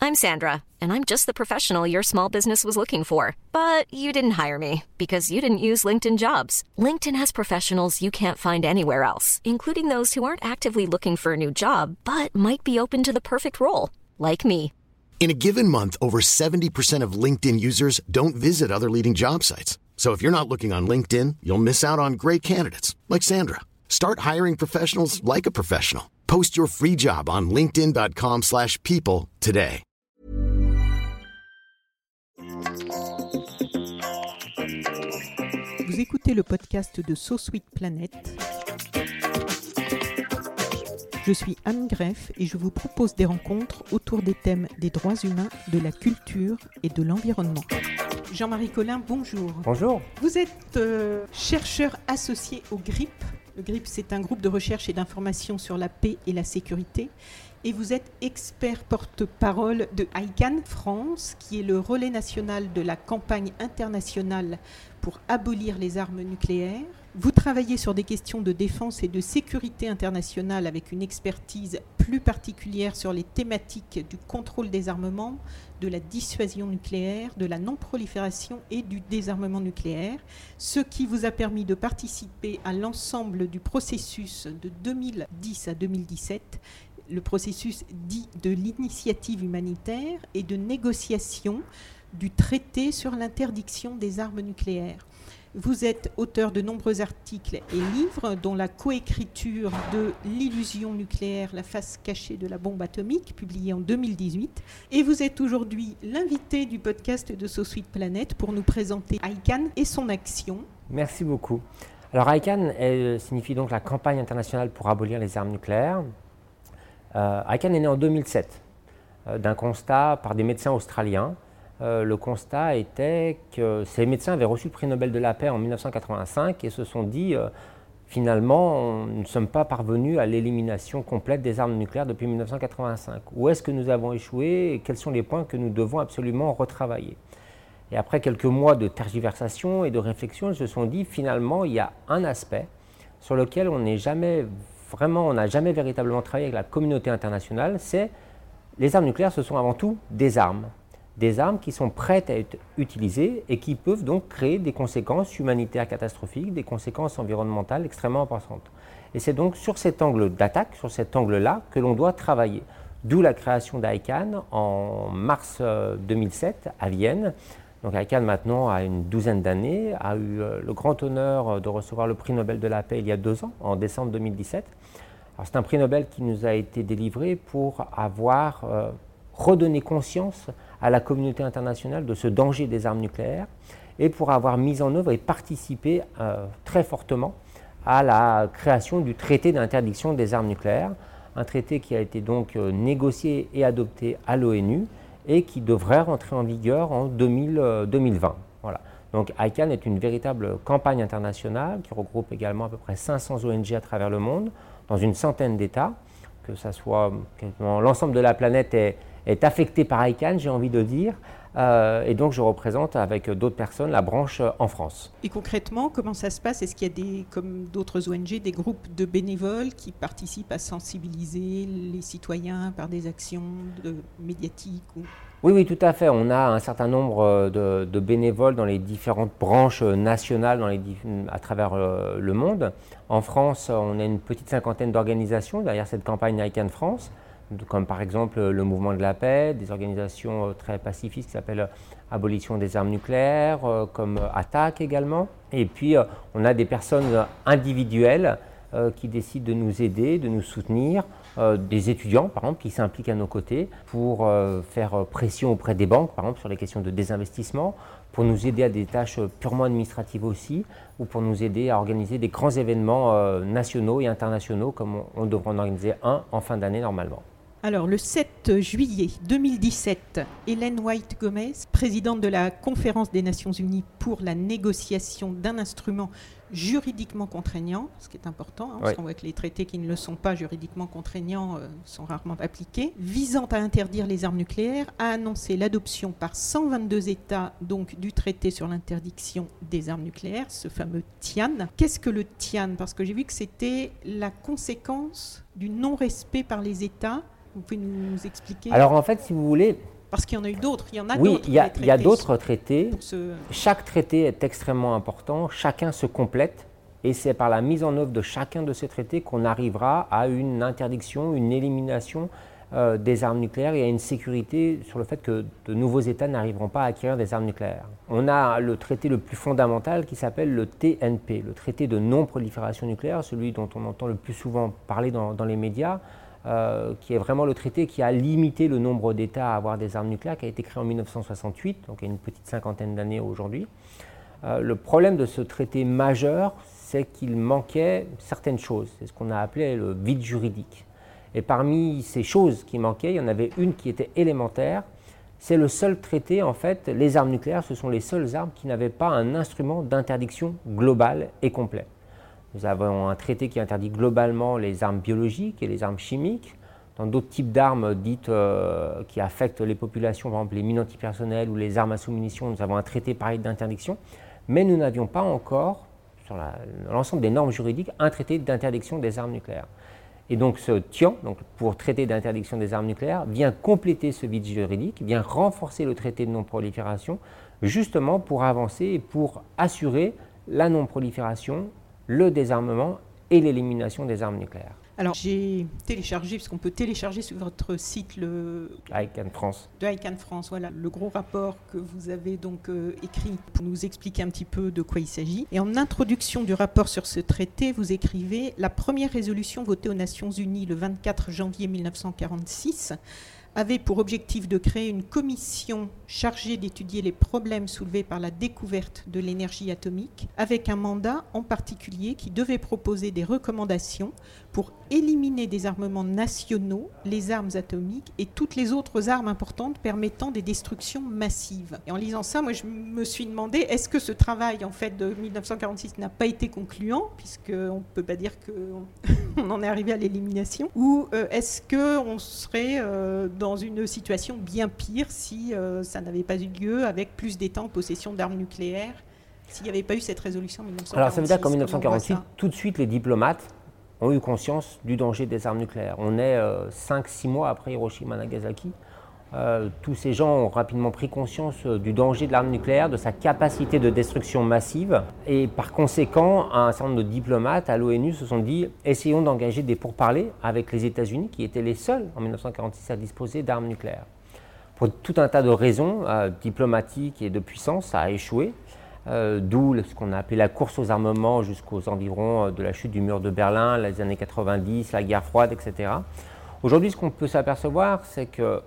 I'm Sandra, and I'm just the professional your small business was looking for. But you didn't hire me because you didn't use LinkedIn Jobs. LinkedIn has professionals you can't find anywhere else, including those who aren't actively looking for a new job, but might be open to the perfect role, like me. In a given month, over 70% of LinkedIn users don't visit other leading job sites. So if you're not looking on LinkedIn, you'll miss out on great candidates like Sandra. Start hiring professionals like a professional. Post your free job on linkedin.com/people today. Vous écoutez le podcast de So Sweet Planet. Je suis Anne Greff et je vous propose des rencontres autour des thèmes des droits humains, de la culture et de l'environnement. Jean-Marie Collin, bonjour. Bonjour. Vous êtes chercheur associé au GRIP. Le GRIP, c'est un groupe de recherche et d'information sur la paix et la sécurité. Et vous êtes expert porte-parole de ICAN France, qui est le relais national de la campagne internationale pour abolir les armes nucléaires. Vous travaillez sur des questions de défense et de sécurité internationale avec une expertise plus particulière sur les thématiques du contrôle des armements, de la dissuasion nucléaire, de la non-prolifération et du désarmement nucléaire, ce qui vous a permis de participer à l'ensemble du processus de 2010 à 2017, le processus dit de l'initiative humanitaire et de négociation du traité sur l'interdiction des armes nucléaires. Vous êtes auteur de nombreux articles et livres, dont la coécriture de L'illusion nucléaire, la face cachée de la bombe atomique, publié en 2018. Et vous êtes aujourd'hui l'invité du podcast de So Sweet Planet pour nous présenter ICAN et son action. Merci beaucoup. Alors ICAN signifie donc la campagne internationale pour abolir les armes nucléaires. ICAN est né en 2007 d'un constat par des médecins australiens. Le constat était que ces médecins avaient reçu le prix Nobel de la paix en 1985 et se sont dit finalement nous ne sommes pas parvenus à l'élimination complète des armes nucléaires depuis 1985. Où est-ce que nous avons échoué et quels sont les points que nous devons absolument retravailler? Et après quelques mois de tergiversation et de réflexion, ils se sont dit finalement il y a un aspect sur lequel on n'a jamais véritablement travaillé avec la communauté internationale, c'est les armes nucléaires, ce sont avant tout des armes. Des armes qui sont prêtes à être utilisées et qui peuvent donc créer des conséquences humanitaires catastrophiques, des conséquences environnementales extrêmement importantes. Et c'est donc sur cet angle d'attaque, sur cet angle-là, que l'on doit travailler. D'où la création d'ICAN en mars 2007 à Vienne. Donc ICAN maintenant a une douzaine d'années, a eu le grand honneur de recevoir le prix Nobel de la paix il y a 2 ans, en décembre 2017. Alors c'est un prix Nobel qui nous a été délivré pour avoir redonné conscience à la communauté internationale de ce danger des armes nucléaires et pour avoir mis en œuvre et participé très fortement à la création du traité d'interdiction des armes nucléaires, un traité qui a été donc négocié et adopté à l'ONU et qui devrait rentrer en vigueur en 2020. Voilà. Donc ICAN est une véritable campagne internationale qui regroupe également à peu près 500 ONG à travers le monde, dans une centaine d'États, que ça soit l'ensemble de la planète est affecté par ICAN, j'ai envie de dire, et donc je représente avec d'autres personnes la branche en France. Et concrètement, comment ça se passe? Est-ce qu'il y a comme d'autres ONG, des groupes de bénévoles qui participent à sensibiliser les citoyens par des actions médiatiques Oui, tout à fait. On a un certain nombre de bénévoles dans les différentes branches nationales à travers le monde. En France, on a une petite cinquantaine d'organisations derrière cette campagne ICAN France, comme par exemple le Mouvement de la paix, des organisations très pacifistes qui s'appellent Abolition des armes nucléaires, comme ATTAC également. Et puis on a des personnes individuelles qui décident de nous aider, de nous soutenir, des étudiants par exemple qui s'impliquent à nos côtés pour faire pression auprès des banques par exemple sur les questions de désinvestissement, pour nous aider à des tâches purement administratives aussi, ou pour nous aider à organiser des grands événements nationaux et internationaux comme on devrait en organiser un en fin d'année normalement. Alors, le 7 juillet 2017, Hélène White-Gomez, présidente de la Conférence des Nations Unies pour la négociation d'un instrument juridiquement contraignant, ce qui est important, parce qu'on voit que les traités qui ne le sont pas juridiquement contraignants sont rarement appliqués, visant à interdire les armes nucléaires, a annoncé l'adoption par 122 États donc, du traité sur l'interdiction des armes nucléaires, ce fameux TIAN. Qu'est-ce que le TIAN? Parce que j'ai vu que c'était la conséquence du non-respect par les États. Vous pouvez nous expliquer? Alors en fait, si vous voulez, Parce qu'il y en a eu d'autres, il y en a oui, d'autres. Oui, il y a d'autres traités. Ce... Chaque traité est extrêmement important, chacun se complète, et c'est par la mise en œuvre de chacun de ces traités qu'on arrivera à une interdiction, une élimination des armes nucléaires et à une sécurité sur le fait que de nouveaux États n'arriveront pas à acquérir des armes nucléaires. On a le traité le plus fondamental qui s'appelle le TNP, le traité de non-prolifération nucléaire, celui dont on entend le plus souvent parler dans les médias, qui est vraiment le traité qui a limité le nombre d'États à avoir des armes nucléaires, qui a été créé en 1968, donc il y a une petite cinquantaine d'années aujourd'hui. Le problème de ce traité majeur, c'est qu'il manquait certaines choses, c'est ce qu'on a appelé le vide juridique. Et parmi ces choses qui manquaient, il y en avait une qui était élémentaire. C'est le seul traité, en fait, les armes nucléaires, ce sont les seules armes qui n'avaient pas un instrument d'interdiction global et complet. Nous avons un traité qui interdit globalement les armes biologiques et les armes chimiques. Dans d'autres types d'armes dites qui affectent les populations, par exemple les mines antipersonnelles ou les armes à sous-munitions, nous avons un traité pareil d'interdiction. Mais nous n'avions pas encore, sur l'ensemble des normes juridiques, un traité d'interdiction des armes nucléaires. Et donc ce TIAN, donc pour traité d'interdiction des armes nucléaires, vient compléter ce vide juridique, vient renforcer le traité de non-prolifération, justement pour avancer et pour assurer la non-prolifération, le désarmement et l'élimination des armes nucléaires. Alors j'ai téléchargé, parce qu'on peut télécharger sur votre site le ICAN France. De ICAN France, voilà, le gros rapport que vous avez donc écrit pour nous expliquer un petit peu de quoi il s'agit. Et en introduction du rapport sur ce traité, vous écrivez « La première résolution votée aux Nations Unies le 24 janvier 1946 avait pour objectif de créer une commission chargée d'étudier les problèmes soulevés par la découverte de l'énergie atomique, avec un mandat en particulier qui devait proposer des recommandations pour éliminer des armements nationaux, les armes atomiques et toutes les autres armes importantes permettant des destructions massives. » Et en lisant ça, moi je me suis demandé, est-ce que ce travail en fait de 1946 n'a pas été concluant, puisqu'on ne peut pas dire qu'on en est arrivé à l'élimination, ou est-ce qu'on serait dans une situation bien pire si ça n'avait pas eu lieu avec plus d'États en possession d'armes nucléaires, s'il n'y avait pas eu cette résolution en 1946. Alors ça veut dire qu'en 1948, tout de suite les diplomates ont eu conscience du danger des armes nucléaires. On est 5-6 mois après Hiroshima et Nagasaki. Tous ces gens ont rapidement pris conscience du danger de l'arme nucléaire, de sa capacité de destruction massive. Et par conséquent, un certain nombre de diplomates à l'ONU se sont dit « essayons d'engager des pourparlers avec les États-Unis qui étaient les seuls en 1946 à disposer d'armes nucléaires ». Pour tout un tas de raisons diplomatiques et de puissance, ça a échoué. D'où ce qu'on a appelé la course aux armements jusqu'aux environs de la chute du mur de Berlin, les années 90, la guerre froide, etc. Aujourd'hui, ce qu'on peut s'apercevoir, c'est que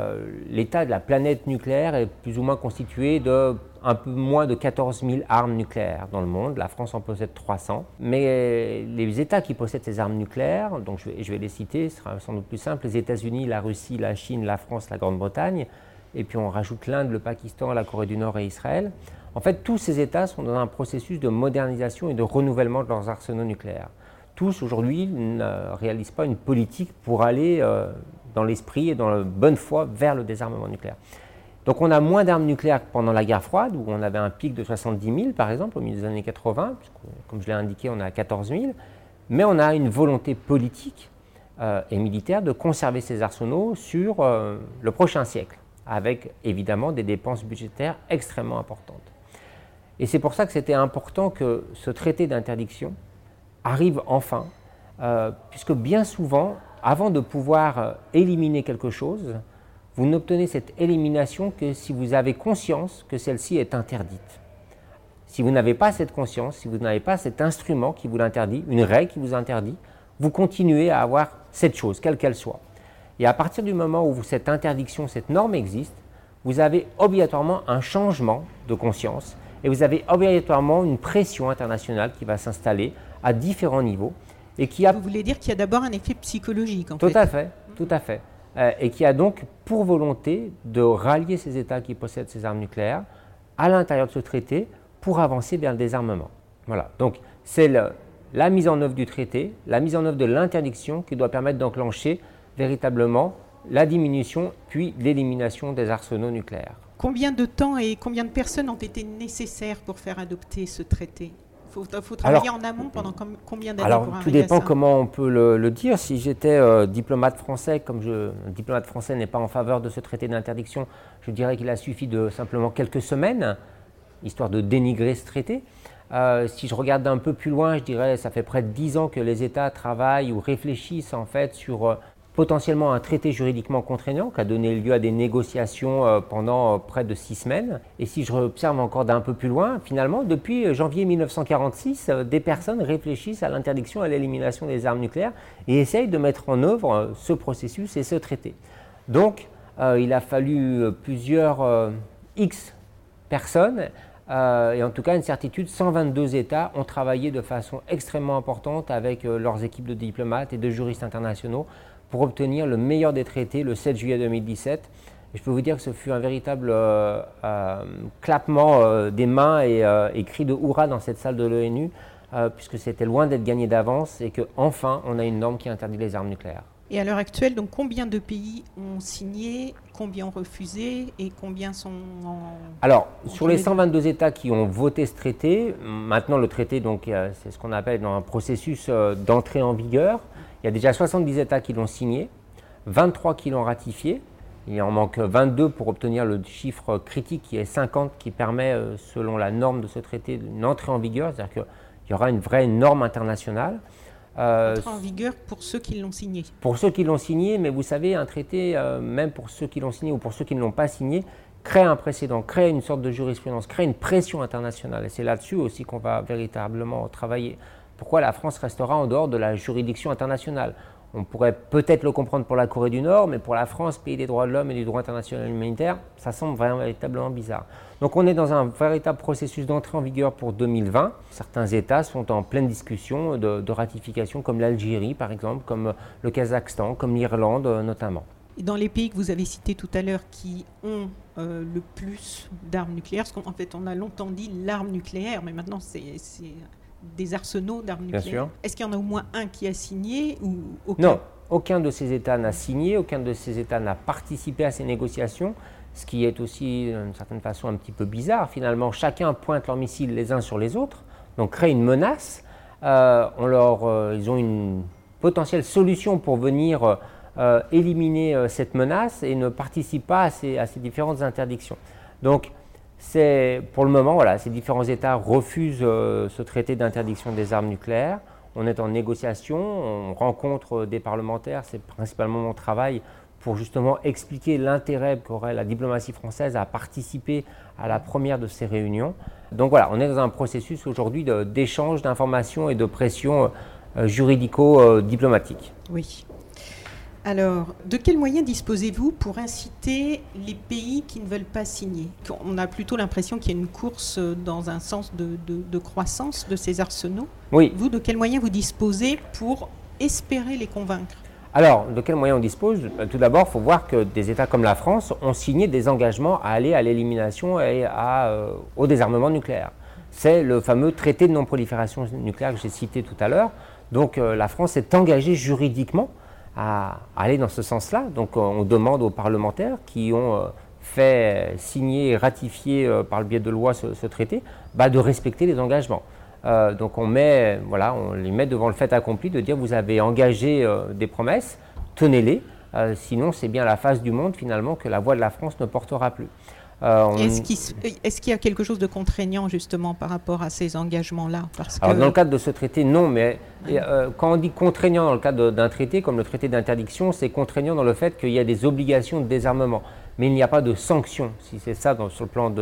l'état de la planète nucléaire est plus ou moins constitué de un peu moins de 14 000 armes nucléaires dans le monde. La France en possède 300. Mais les États qui possèdent ces armes nucléaires, donc je vais les citer, ce sera sans doute plus simple, les États-Unis, la Russie, la Chine, la France, la Grande-Bretagne, et puis on rajoute l'Inde, le Pakistan, la Corée du Nord et Israël. En fait, tous ces États sont dans un processus de modernisation et de renouvellement de leurs arsenaux nucléaires. Tous, aujourd'hui, ne réalisent pas une politique pour aller dans l'esprit et dans la bonne foi vers le désarmement nucléaire. Donc on a moins d'armes nucléaires que pendant la guerre froide, où on avait un pic de 70 000, par exemple, au milieu des années 80, comme je l'ai indiqué, on est à 14 000, mais on a une volonté politique et militaire de conserver ces arsenaux sur le prochain siècle, avec évidemment des dépenses budgétaires extrêmement importantes. Et c'est pour ça que c'était important que ce traité d'interdiction arrive enfin, puisque bien souvent, avant de pouvoir éliminer quelque chose, vous n'obtenez cette élimination que si vous avez conscience que celle-ci est interdite. Si vous n'avez pas cette conscience, si vous n'avez pas cet instrument qui vous l'interdit, une règle qui vous interdit, vous continuez à avoir cette chose, quelle qu'elle soit. Et à partir du moment où cette interdiction, cette norme existe, vous avez obligatoirement un changement de conscience et vous avez obligatoirement une pression internationale qui va s'installer à différents niveaux. Et qui a... Vous voulez dire qu'il y a d'abord un effet psychologique en fait. Tout à fait. Et qui a donc pour volonté de rallier ces États qui possèdent ces armes nucléaires à l'intérieur de ce traité pour avancer vers le désarmement. Voilà. Donc c'est la mise en œuvre du traité, la mise en œuvre de l'interdiction qui doit permettre d'enclencher véritablement la diminution puis l'élimination des arsenaux nucléaires. Combien de temps et combien de personnes ont été nécessaires pour faire adopter ce traité ? faut travailler en amont pendant combien d'années Alors, pour tout arriver dépend à ça? comment on peut le dire. Si j'étais diplomate français, un diplomate français n'est pas en faveur de ce traité d'interdiction, je dirais qu'il a suffi de simplement quelques semaines, histoire de dénigrer ce traité. Si je regarde un peu plus loin, je dirais ça fait près de 10 ans que les États travaillent ou réfléchissent en fait sur potentiellement un traité juridiquement contraignant qui a donné lieu à des négociations pendant près de 6 semaines. Et si je observe encore d'un peu plus loin, finalement, depuis janvier 1946, des personnes réfléchissent à l'interdiction et à l'élimination des armes nucléaires et essayent de mettre en œuvre ce processus et ce traité. Donc, il a fallu plusieurs X personnes, et en tout cas une certitude, 122 États ont travaillé de façon extrêmement importante avec leurs équipes de diplomates et de juristes internationaux pour obtenir le meilleur des traités le 7 juillet 2017. Et je peux vous dire que ce fut un véritable clappement des mains et cri de hurrah dans cette salle de l'ONU, puisque c'était loin d'être gagné d'avance et qu'enfin on a une norme qui interdit les armes nucléaires. Et à l'heure actuelle, donc combien de pays ont signé, combien ont refusé et combien sont en... Alors, sur les 122 États qui ont voté ce traité, maintenant le traité, donc, c'est ce qu'on appelle dans un processus d'entrée en vigueur. Il y a déjà 70 États qui l'ont signé, 23 qui l'ont ratifié. Il en manque 22 pour obtenir le chiffre critique qui est 50, qui permet, selon la norme de ce traité, une entrée en vigueur, c'est-à-dire qu'il y aura une vraie norme internationale. Entrée en vigueur pour ceux qui l'ont signé. Pour ceux qui l'ont signé, mais vous savez, un traité, même pour ceux qui l'ont signé ou pour ceux qui ne l'ont pas signé, crée un précédent, crée une sorte de jurisprudence, crée une pression internationale. Et c'est là-dessus aussi qu'on va véritablement travailler. Pourquoi la France restera en dehors de la juridiction internationale? On pourrait peut-être le comprendre pour la Corée du Nord, mais pour la France, pays des droits de l'homme et du droit international humanitaire, ça semble véritablement bizarre. Donc on est dans un véritable processus d'entrée en vigueur pour 2020. Certains États sont en pleine discussion de ratification, comme l'Algérie par exemple, comme le Kazakhstan, comme l'Irlande notamment. Et dans les pays que vous avez cités tout à l'heure qui ont le plus d'armes nucléaires, parce qu'en fait on a longtemps dit l'arme nucléaire, mais maintenant c'est des arsenaux d'armes nucléaires. Est-ce qu'il y en a au moins un qui a signé ou aucun? Non, aucun de ces États n'a signé, aucun de ces États n'a participé à ces négociations, ce qui est aussi d'une certaine façon un petit peu bizarre. Finalement, chacun pointe leurs missiles les uns sur les autres, donc crée une menace. Ils ont une potentielle solution pour venir éliminer cette menace et ne participent pas à ces différentes interdictions. Donc, pour le moment, voilà, ces différents États refusent ce traité d'interdiction des armes nucléaires. On est en négociation, on rencontre des parlementaires, c'est principalement mon travail pour justement expliquer l'intérêt qu'aurait la diplomatie française à participer à la première de ces réunions. Donc voilà, on est dans un processus aujourd'hui d'échange d'informations et de pression juridico-diplomatique. Oui. Alors, de quels moyens disposez-vous pour inciter les pays qui ne veulent pas signer? On a plutôt l'impression qu'il y a une course dans un sens de croissance de ces arsenaux. Oui. Vous, de quels moyens vous disposez pour espérer les convaincre? Alors, de quels moyens on dispose? Tout d'abord, il faut voir que des États comme la France ont signé des engagements à aller à l'élimination et au désarmement nucléaire. C'est le fameux traité de non-prolifération nucléaire que j'ai cité tout à l'heure. Donc, la France est engagée juridiquement à aller dans ce sens-là. Donc on demande aux parlementaires qui ont fait signer et ratifier par le biais de loi ce traité de respecter les engagements. Donc on les met devant le fait accompli de dire vous avez engagé des promesses, tenez-les, sinon c'est bien la face du monde finalement que la voix de la France ne portera plus. Est-ce qu'il y a quelque chose de contraignant justement par rapport à ces engagements-là? Alors dans le cadre de ce traité, non, mais quand on dit contraignant dans le cadre d'un traité, comme le traité d'interdiction, c'est contraignant dans le fait qu'il y a des obligations de désarmement, mais il n'y a pas de sanctions, si c'est ça sur le plan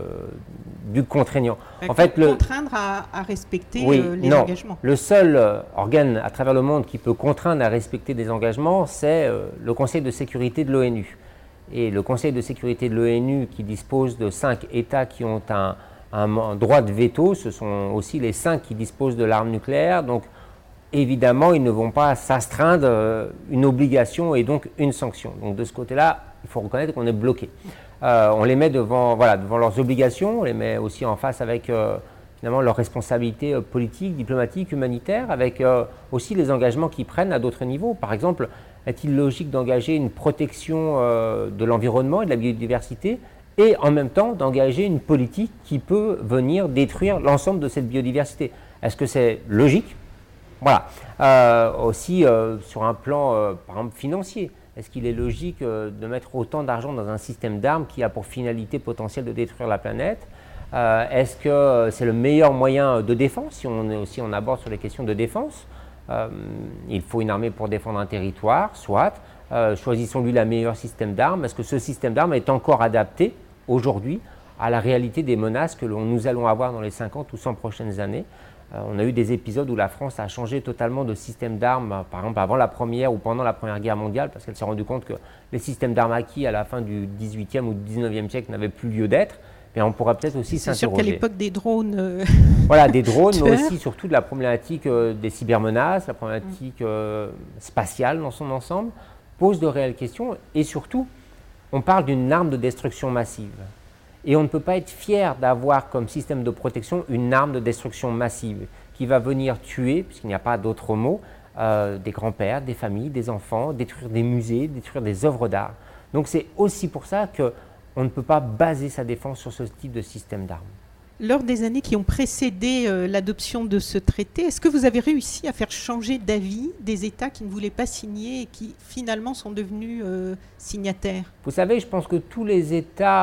du contraignant. En fait, contraindre à respecter les engagements. Le seul organe à travers le monde qui peut contraindre à respecter des engagements, c'est le Conseil de sécurité de l'ONU. Et le Conseil de sécurité de l'ONU, qui dispose de 5 États qui ont un droit de veto, ce sont aussi les 5 qui disposent de l'arme nucléaire. Donc, évidemment, ils ne vont pas s'astreindre une obligation et donc une sanction. Donc, de ce côté-là, il faut reconnaître qu'on est bloqué. On les met devant leurs obligations, on les met aussi en face avec finalement leurs responsabilités politiques, diplomatiques, humanitaires, avec aussi les engagements qu'ils prennent à d'autres niveaux. Par exemple, est-il logique d'engager une protection de l'environnement et de la biodiversité et en même temps d'engager une politique qui peut venir détruire l'ensemble de cette biodiversité? Est-ce que c'est logique? Voilà. Aussi, sur un plan, par exemple, financier, est-ce qu'il est logique de mettre autant d'argent dans un système d'armes qui a pour finalité potentielle de détruire la planète? Est-ce que c'est le meilleur moyen de défense, si on aborde sur les questions de défense? Il faut une armée pour défendre un territoire, soit. Choisissons-lui le meilleur système d'armes. Est-ce que ce système d'armes est encore adapté aujourd'hui à la réalité des menaces que nous allons avoir dans les 50 ou 100 prochaines années? On a eu des épisodes où la France a changé totalement de système d'armes, par exemple avant la Première ou pendant la Première Guerre mondiale, parce qu'elle s'est rendue compte que les systèmes d'armes acquis à la fin du XVIIIe ou du XIXe siècle n'avaient plus lieu d'être. Mais on pourra peut-être aussi s'interroger. C'est sûr qu'à l'époque des drones... Voilà, des drones, mais aussi surtout de la problématique des cybermenaces, la problématique spatiale dans son ensemble, pose de réelles questions. Et surtout, on parle d'une arme de destruction massive. Et on ne peut pas être fier d'avoir comme système de protection une arme de destruction massive qui va venir tuer, puisqu'il n'y a pas d'autre mot, des grands-pères, des familles, des enfants, détruire des musées, détruire des œuvres d'art. Donc c'est aussi pour ça qu'on ne peut pas baser sa défense sur ce type de système d'armes. Lors des années qui ont précédé l'adoption de ce traité, est-ce que vous avez réussi à faire changer d'avis des États qui ne voulaient pas signer et qui finalement sont devenus signataires? Vous savez, je pense que tous les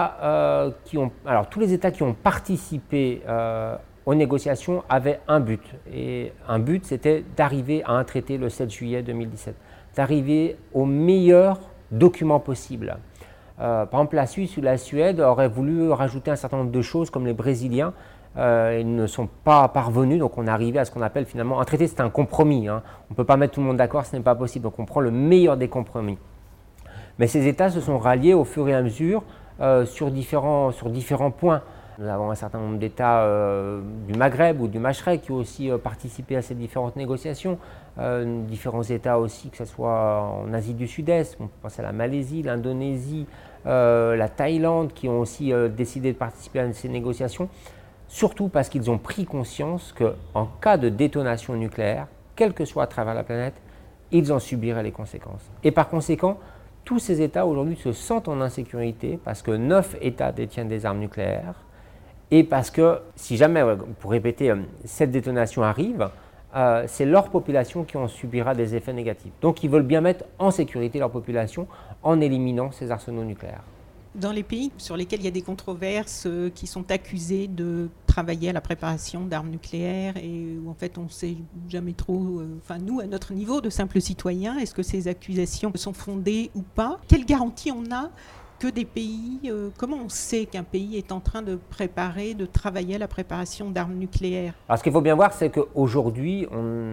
États qui ont participé aux négociations avaient un but. Et un but, c'était d'arriver à un traité le 7 juillet 2017, d'arriver au meilleur document possible. Par exemple, la Suisse ou la Suède auraient voulu rajouter un certain nombre de choses, comme les Brésiliens. Ils ne sont pas parvenus, donc on est arrivé à ce qu'on appelle finalement un traité, c'est un compromis. On ne peut pas mettre tout le monde d'accord, ce n'est pas possible. Donc on prend le meilleur des compromis. Mais ces États se sont ralliés au fur et à mesure sur différents points. Nous avons un certain nombre d'États du Maghreb ou du Machrek qui ont aussi participé à ces différentes négociations. Différents États aussi, que ce soit en Asie du Sud-Est, on peut penser à la Malaisie, l'Indonésie, la Thaïlande, qui ont aussi décidé de participer à ces négociations, surtout parce qu'ils ont pris conscience qu'en cas de détonation nucléaire, quelle que soit à travers la planète, ils en subiraient les conséquences. Et par conséquent, tous ces États aujourd'hui se sentent en insécurité parce que 9 États détiennent des armes nucléaires et parce que si jamais, pour répéter, cette détonation arrive, c'est leur population qui en subira des effets négatifs. Donc ils veulent bien mettre en sécurité leur population en éliminant ces arsenaux nucléaires. Dans les pays sur lesquels il y a des controverses qui sont accusés de travailler à la préparation d'armes nucléaires et où en fait on ne sait jamais trop, nous à notre niveau de simples citoyens, est-ce que ces accusations sont fondées ou pas? Quelle garantie on a que des pays, comment on sait qu'un pays est en train de travailler à la préparation d'armes nucléaires? Alors ce qu'il faut bien voir, c'est qu'aujourd'hui,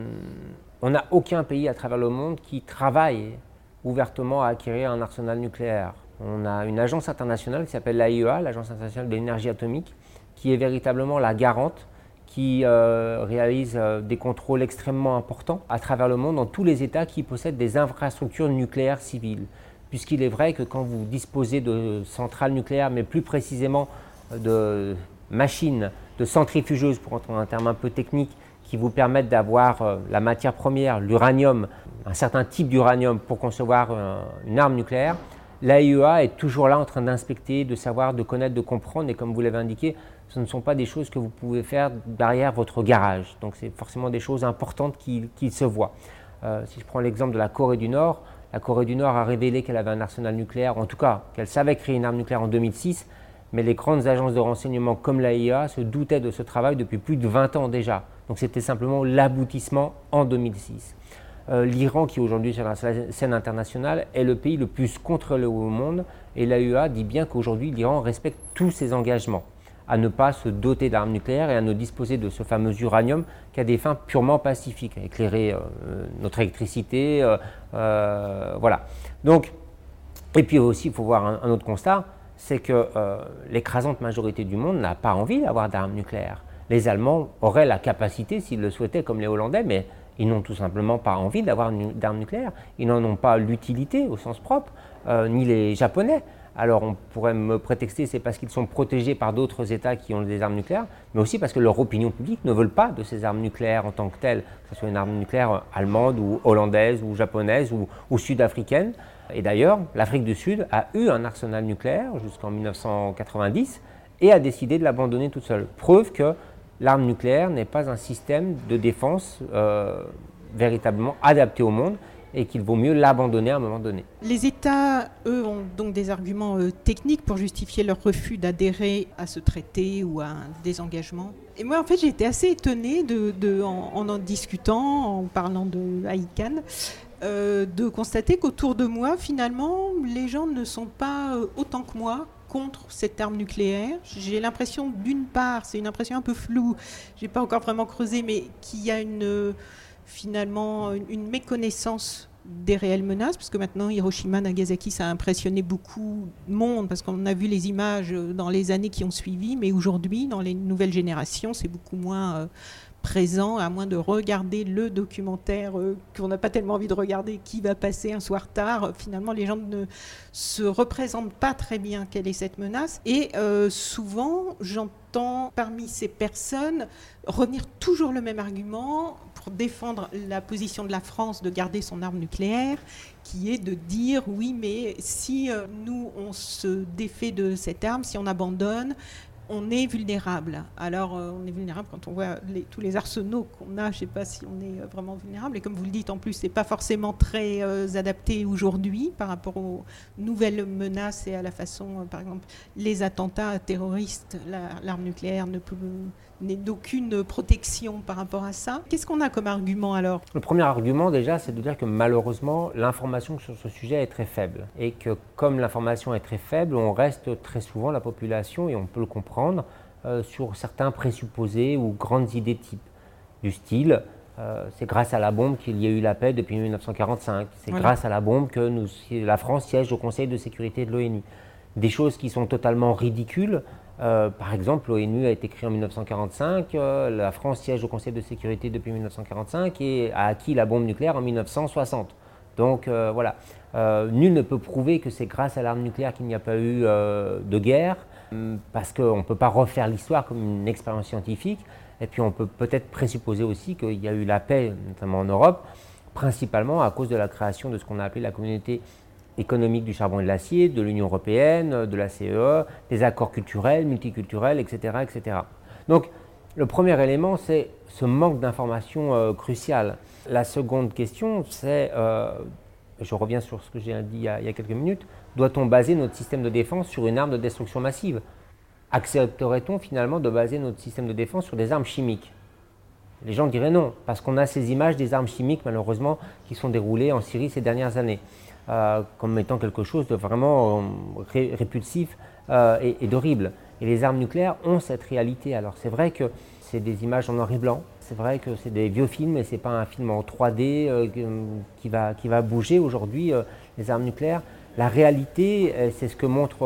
on n'a aucun pays à travers le monde qui travaille ouvertement à acquérir un arsenal nucléaire. On a une agence internationale qui s'appelle l'AIEA, l'Agence internationale de l'énergie atomique, qui est véritablement la garante, qui réalise des contrôles extrêmement importants à travers le monde dans tous les États qui possèdent des infrastructures nucléaires civiles. Puisqu'il est vrai que quand vous disposez de centrales nucléaires, mais plus précisément de machines, de centrifugeuses, pour entrer dans un terme un peu technique, qui vous permettent d'avoir la matière première, l'uranium, un certain type d'uranium pour concevoir une arme nucléaire, l'AIEA est toujours là en train d'inspecter, de savoir, de connaître, de comprendre. Et comme vous l'avez indiqué, ce ne sont pas des choses que vous pouvez faire derrière votre garage. Donc c'est forcément des choses importantes qui se voient. Si je prends l'exemple de la Corée du Nord, la Corée du Nord a révélé qu'elle avait un arsenal nucléaire, en tout cas qu'elle savait créer une arme nucléaire en 2006, mais les grandes agences de renseignement comme l'AIEA se doutaient de ce travail depuis plus de 20 ans déjà. Donc c'était simplement l'aboutissement en 2006. L'Iran, qui aujourd'hui sur la scène internationale, est le pays le plus contrôlé au monde, et l'AIEA dit bien qu'aujourd'hui l'Iran respecte tous ses engagements à ne pas se doter d'armes nucléaires et à ne disposer de ce fameux uranium qu'à des fins purement pacifiques, à éclairer notre électricité, voilà. Donc, et puis aussi, il faut voir un autre constat, c'est que l'écrasante majorité du monde n'a pas envie d'avoir d'armes nucléaires. Les Allemands auraient la capacité, s'ils le souhaitaient, comme les Hollandais, mais ils n'ont tout simplement pas envie d'avoir d'armes nucléaires. Ils n'en ont pas l'utilité au sens propre, ni les Japonais. Alors on pourrait me prétexter, c'est parce qu'ils sont protégés par d'autres États qui ont des armes nucléaires, mais aussi parce que leur opinion publique ne veut pas de ces armes nucléaires en tant que telles, que ce soit une arme nucléaire allemande ou hollandaise ou japonaise ou sud-africaine. Et d'ailleurs, l'Afrique du Sud a eu un arsenal nucléaire jusqu'en 1990 et a décidé de l'abandonner toute seule. Preuve que l'arme nucléaire n'est pas un système de défense véritablement adapté au monde et qu'il vaut mieux l'abandonner à un moment donné. Les États, eux, ont donc des arguments techniques pour justifier leur refus d'adhérer à ce traité ou à un désengagement. Et moi, en fait, j'ai été assez étonnée en discutant, en parlant de ICANN, de constater qu'autour de moi, finalement, les gens ne sont pas autant que moi contre cette arme nucléaire. J'ai l'impression, d'une part, c'est une impression un peu floue, je n'ai pas encore vraiment creusé, mais qu'il y a finalement une méconnaissance des réelles menaces, parce que maintenant Hiroshima, Nagasaki, ça a impressionné beaucoup de monde, parce qu'on a vu les images dans les années qui ont suivi, mais aujourd'hui, dans les nouvelles générations, c'est beaucoup moins présent, à moins de regarder le documentaire qu'on n'a pas tellement envie de regarder, qui va passer un soir tard. Finalement, les gens ne se représentent pas très bien quelle est cette menace. Et souvent, j'entends parmi ces personnes revenir toujours le même argument pour défendre la position de la France de garder son arme nucléaire, qui est de dire oui, mais si nous, on se défait de cette arme, si on abandonne, on est vulnérable. Alors, on est vulnérable quand on voit tous les arsenaux qu'on a. Je ne sais pas si on est vraiment vulnérable. Et comme vous le dites, en plus, ce n'est pas forcément très adapté aujourd'hui par rapport aux nouvelles menaces et à la façon, par exemple, les attentats terroristes. L'arme nucléaire n'est d'aucune protection par rapport à ça. Qu'est-ce qu'on a comme argument alors ? Le premier argument déjà, c'est de dire que malheureusement, l'information sur ce sujet est très faible. Et que comme l'information est très faible, on reste très souvent, la population, et on peut le comprendre, sur certains présupposés ou grandes idées type. Du style, c'est grâce à la bombe qu'il y a eu la paix depuis 1945. C'est grâce à la bombe que la France siège au Conseil de sécurité de l'ONU. Des choses qui sont totalement ridicules. Par exemple, l'ONU a été créée en 1945, la France siège au Conseil de sécurité depuis 1945 et a acquis la bombe nucléaire en 1960. Donc voilà, nul ne peut prouver que c'est grâce à l'arme nucléaire qu'il n'y a pas eu de guerre, parce qu'on ne peut pas refaire l'histoire comme une expérience scientifique. Et puis on peut peut-être présupposer aussi qu'il y a eu la paix, notamment en Europe, principalement à cause de la création de ce qu'on a appelé la communauté économique du charbon et de l'acier, de l'Union européenne, de la CEE, des accords culturels, multiculturels, etc., etc. Donc, le premier élément, c'est ce manque d'information crucial. La seconde question, c'est, je reviens sur ce que j'ai dit il y a quelques minutes, doit-on baser notre système de défense sur une arme de destruction massive ? Accepterait-on finalement de baser notre système de défense sur des armes chimiques ? Les gens diraient non, parce qu'on a ces images des armes chimiques, malheureusement, qui sont déroulées en Syrie ces dernières années. Comme étant quelque chose de vraiment répulsif et d'horrible. Et les armes nucléaires ont cette réalité. Alors c'est vrai que c'est des images en noir et blanc, c'est vrai que c'est des vieux films et ce n'est pas un film en 3D qui va bouger aujourd'hui, les armes nucléaires. La réalité, c'est ce que montre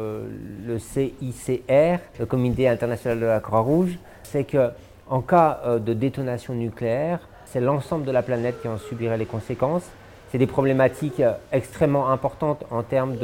le CICR, le Comité international de la Croix-Rouge, c'est qu'en cas de détonation nucléaire, c'est l'ensemble de la planète qui en subirait les conséquences. C'est des problématiques extrêmement importantes en termes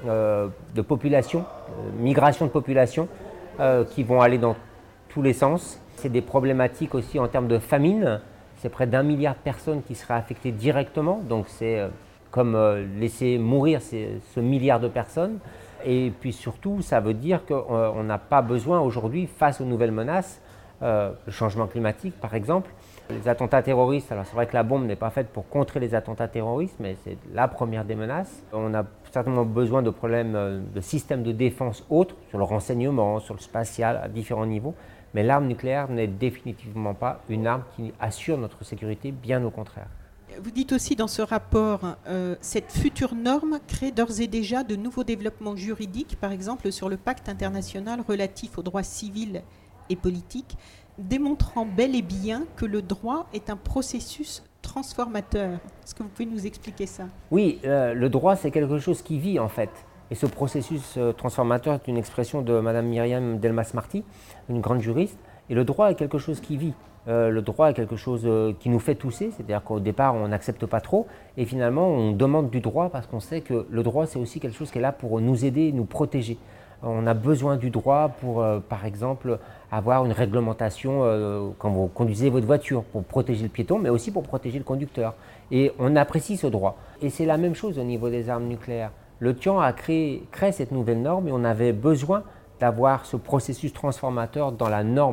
de population, migration de population, qui vont aller dans tous les sens. C'est des problématiques aussi en termes de famine. C'est près d'1 milliard de personnes qui seraient affectées directement. Donc c'est comme laisser mourir ce milliard de personnes. Et puis surtout, ça veut dire qu'on n'a pas besoin aujourd'hui, face aux nouvelles menaces, le changement climatique par exemple, les attentats terroristes. Alors c'est vrai que la bombe n'est pas faite pour contrer les attentats terroristes, mais c'est la première des menaces. On a certainement besoin de problèmes de systèmes de défense autres, sur le renseignement, sur le spatial, à différents niveaux. Mais l'arme nucléaire n'est définitivement pas une arme qui assure notre sécurité, bien au contraire. Vous dites aussi dans ce rapport, cette future norme crée d'ores et déjà de nouveaux développements juridiques, par exemple sur le pacte international relatif aux droits civils et politiques, démontrant bel et bien que le droit est un processus transformateur. Est-ce que vous pouvez nous expliquer ça ? Oui, le droit, c'est quelque chose qui vit en fait. Et ce processus transformateur est une expression de Madame Myriam Delmas-Marty, une grande juriste. Et le droit est quelque chose qui vit. Le droit est quelque chose qui nous fait tousser, c'est-à-dire qu'au départ, on n'accepte pas trop. Et finalement, on demande du droit parce qu'on sait que le droit, c'est aussi quelque chose qui est là pour nous aider, nous protéger. On a besoin du droit pour, par exemple, avoir une réglementation quand vous conduisez votre voiture, pour protéger le piéton, mais aussi pour protéger le conducteur. Et on apprécie ce droit. Et c'est la même chose au niveau des armes nucléaires. Le TIAN a créé cette nouvelle norme et on avait besoin d'avoir ce processus transformateur dans la norme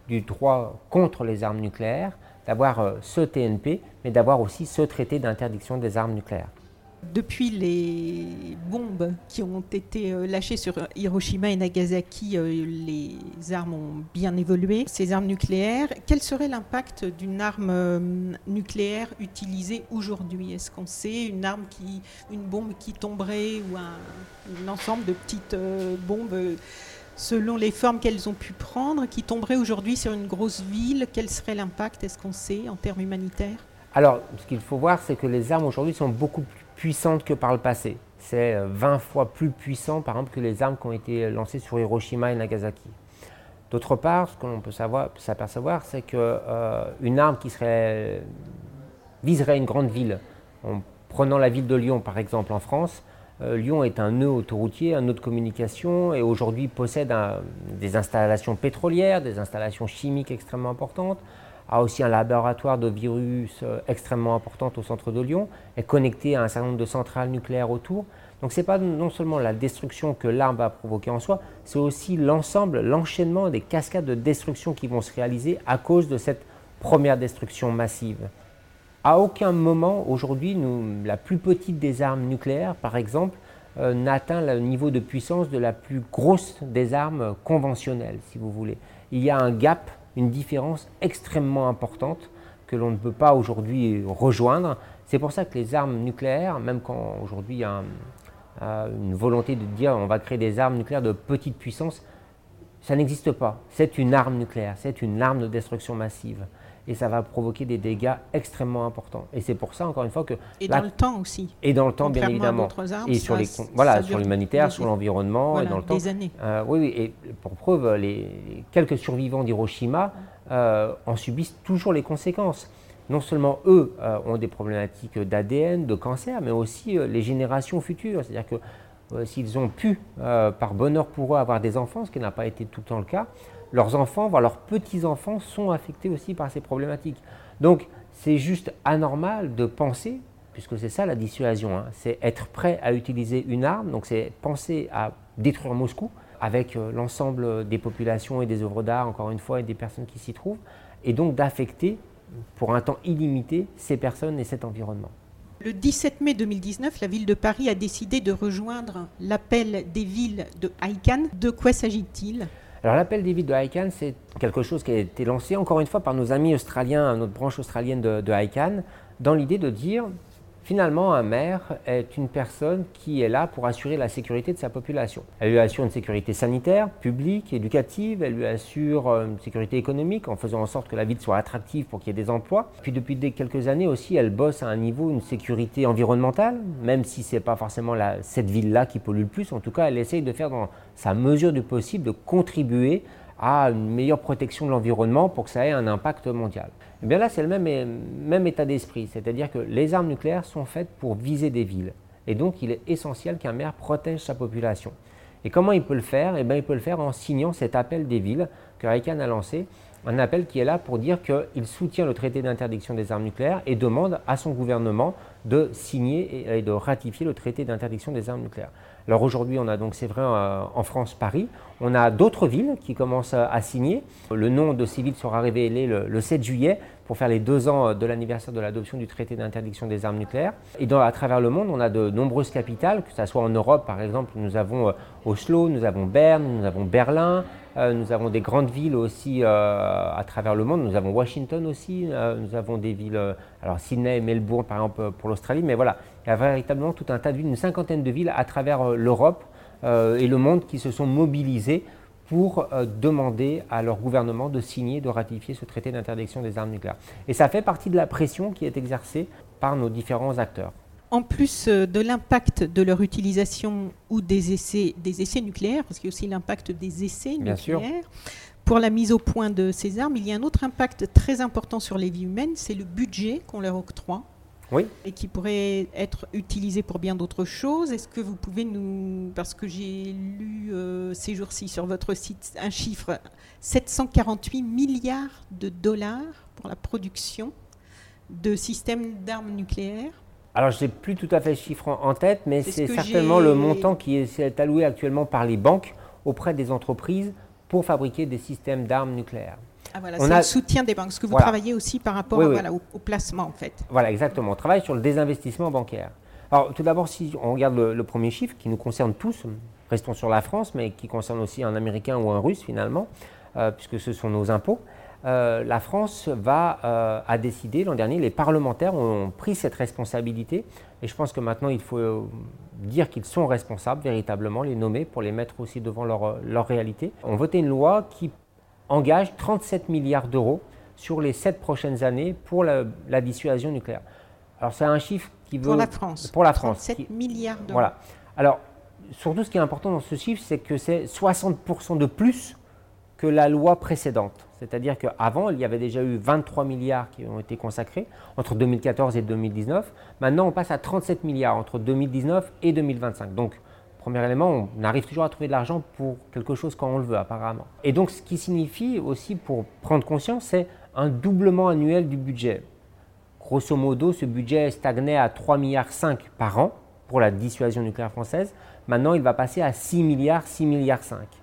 du droit contre les armes nucléaires, d'avoir ce TNP, mais d'avoir aussi ce traité d'interdiction des armes nucléaires. Depuis les bombes qui ont été lâchées sur Hiroshima et Nagasaki, les armes ont bien évolué. Ces armes nucléaires, quel serait l'impact d'une arme nucléaire utilisée aujourd'hui? Est-ce qu'on sait une bombe qui tomberait ou un ensemble de petites bombes selon les formes qu'elles ont pu prendre, qui tomberaient aujourd'hui sur une grosse ville? Quel serait l'impact, est-ce qu'on sait, en termes humanitaires? Alors, ce qu'il faut voir, c'est que les armes aujourd'hui sont beaucoup plus puissantes que par le passé. C'est 20 fois plus puissant, par exemple, que les armes qui ont été lancées sur Hiroshima et Nagasaki. D'autre part, ce que l'on peut s'apercevoir, c'est qu'une arme qui viserait une grande ville, en prenant la ville de Lyon, par exemple, en France, Lyon est un nœud autoroutier, un nœud de communication, et aujourd'hui possède des installations pétrolières, des installations chimiques extrêmement importantes, a aussi un laboratoire de virus extrêmement important au centre de Lyon, est connecté à un certain nombre de centrales nucléaires autour. Donc ce n'est pas non seulement la destruction que l'arme va provoquer en soi, c'est aussi l'enchaînement des cascades de destruction qui vont se réaliser à cause de cette première destruction massive. À aucun moment aujourd'hui, la plus petite des armes nucléaires, par exemple, n'atteint le niveau de puissance de la plus grosse des armes conventionnelles, si vous voulez. Il y a un gap, une différence extrêmement importante que l'on ne peut pas aujourd'hui rejoindre. C'est pour ça que les armes nucléaires, même quand aujourd'hui il y a une volonté de dire on va créer des armes nucléaires de petite puissance, ça n'existe pas. C'est une arme nucléaire, c'est une arme de destruction massive. Et ça va provoquer des dégâts extrêmement importants. Et c'est pour ça, encore une fois, que... Et dans le temps aussi. Et dans le temps, bien évidemment. Armes, et sur l'humanitaire, sur l'environnement, et dans le temps. Des années. Oui, et pour preuve, les quelques survivants d'Hiroshima en subissent toujours les conséquences. Non seulement eux ont des problématiques d'ADN, de cancer, mais aussi les générations futures. C'est-à-dire que s'ils ont pu, par bonheur pour eux, avoir des enfants, ce qui n'a pas été tout le temps le cas, leurs enfants, voire leurs petits-enfants sont affectés aussi par ces problématiques. Donc, c'est juste anormal de penser, puisque c'est ça la dissuasion, c'est être prêt à utiliser une arme, donc c'est penser à détruire Moscou avec l'ensemble des populations et des œuvres d'art, encore une fois, et des personnes qui s'y trouvent, et donc d'affecter pour un temps illimité ces personnes et cet environnement. Le 17 mai 2019, la ville de Paris a décidé de rejoindre l'appel des villes de ICANN. De quoi s'agit-il ? Alors l'appel des villes de ICANN, c'est quelque chose qui a été lancé encore une fois par nos amis australiens, notre branche australienne de ICANN, dans l'idée de dire finalement un maire est une personne qui est là pour assurer la sécurité de sa population. Elle lui assure une sécurité sanitaire, publique, éducative, elle lui assure une sécurité économique en faisant en sorte que la ville soit attractive pour qu'il y ait des emplois. Puis depuis quelques années aussi, elle bosse à un niveau, une sécurité environnementale, même si ce n'est pas forcément cette ville-là qui pollue le plus. En tout cas, elle essaye de faire dans sa mesure du possible de contribuer à une meilleure protection de l'environnement pour que ça ait un impact mondial. Et bien là, c'est le même état d'esprit, c'est-à-dire que les armes nucléaires sont faites pour viser des villes. Et donc, il est essentiel qu'un maire protège sa population. Et comment il peut le faire ? Eh bien, il peut le faire en signant cet appel des villes que ICANN a lancé, un appel qui est là pour dire qu'il soutient le traité d'interdiction des armes nucléaires et demande à son gouvernement de signer et de ratifier le traité d'interdiction des armes nucléaires. Alors aujourd'hui, on a donc, c'est vrai, en France, Paris. On a d'autres villes qui commencent à signer. Le nom de ces villes sera révélé le 7 juillet pour faire les 2 ans de l'anniversaire de l'adoption du traité d'interdiction des armes nucléaires. Et à travers le monde, on a de nombreuses capitales, que ce soit en Europe, par exemple, nous avons Oslo, nous avons Berne, nous avons Berlin, nous avons des grandes villes aussi à travers le monde. Nous avons Washington aussi, nous avons des villes, alors Sydney et Melbourne, par exemple, pour l'Australie. Mais voilà, il y a véritablement tout un tas de villes, une cinquantaine de villes à travers l'Europe et le monde qui se sont mobilisés pour demander à leur gouvernement de signer, de ratifier ce traité d'interdiction des armes nucléaires. Et ça fait partie de la pression qui est exercée par nos différents acteurs. En plus de l'impact de leur utilisation ou des essais nucléaires, parce qu'il y a aussi l'impact des essais Bien nucléaires, sûr. Pour la mise au point de ces armes, il y a un autre impact très important sur les vies humaines, c'est le budget qu'on leur octroie. Oui. Et qui pourrait être utilisé pour bien d'autres choses. Est-ce que vous pouvez parce que j'ai lu ces jours-ci sur votre site un chiffre, 748 milliards de dollars pour la production de systèmes d'armes nucléaires. Alors, je n'ai plus tout à fait le chiffre en tête, mais c'est certainement le montant qui est alloué actuellement par les banques auprès des entreprises pour fabriquer des systèmes d'armes nucléaires. Ah, voilà, c'est le soutien des banques. Est-ce que vous travaillez aussi par rapport au placement, en fait? Voilà, exactement. On travaille sur le désinvestissement bancaire. Alors, tout d'abord, si on regarde le premier chiffre qui nous concerne tous, restons sur la France, mais qui concerne aussi un Américain ou un Russe, finalement, puisque ce sont nos impôts. La France a décidé, l'an dernier, les parlementaires ont pris cette responsabilité. Et je pense que maintenant, il faut dire qu'ils sont responsables, véritablement, les nommer pour les mettre aussi devant leur réalité. On voté une loi qui engage 37 milliards d'euros sur les 7 prochaines années pour la dissuasion nucléaire. Alors, c'est un chiffre qui veut… Pour la France. Pour la France. 37 milliards d'euros. Voilà. Alors, surtout, ce qui est important dans ce chiffre, c'est que c'est 60% de plus que la loi précédente. C'est-à-dire qu'avant, il y avait déjà eu 23 milliards qui ont été consacrés entre 2014 et 2019. Maintenant, on passe à 37 milliards entre 2019 et 2025. Donc, premier élément, on arrive toujours à trouver de l'argent pour quelque chose quand on le veut, apparemment. Et donc, ce qui signifie aussi, pour prendre conscience, c'est un doublement annuel du budget. Grosso modo, ce budget stagnait à 3,5 milliards par an pour la dissuasion nucléaire française. Maintenant, il va passer à 6 milliards, 6,5 milliards.